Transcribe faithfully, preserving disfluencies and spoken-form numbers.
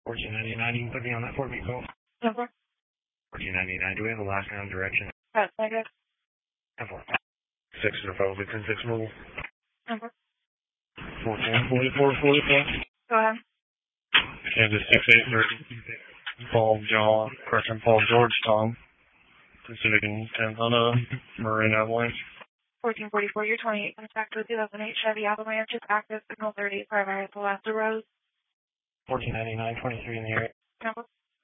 fourteen ninety-nine, you can put me on that four beat call. Number? fourteen ninety-nine, do we have a last round direction? That's negative. Number. six is probably ten six mobile. Number? fourteen forty-four forty-five. Go ahead. Kansas six eight thirty. Paul John, correction, Paul George Tom. Pacific and ten Honda, Marine Avalanche. fourteen forty-four, you're twenty-eight, contact with two thousand eight Chevy Avalanche, is active, signal thirty, five hours, the last arose. fourteen ninety-nine, twenty-three in the area. Number?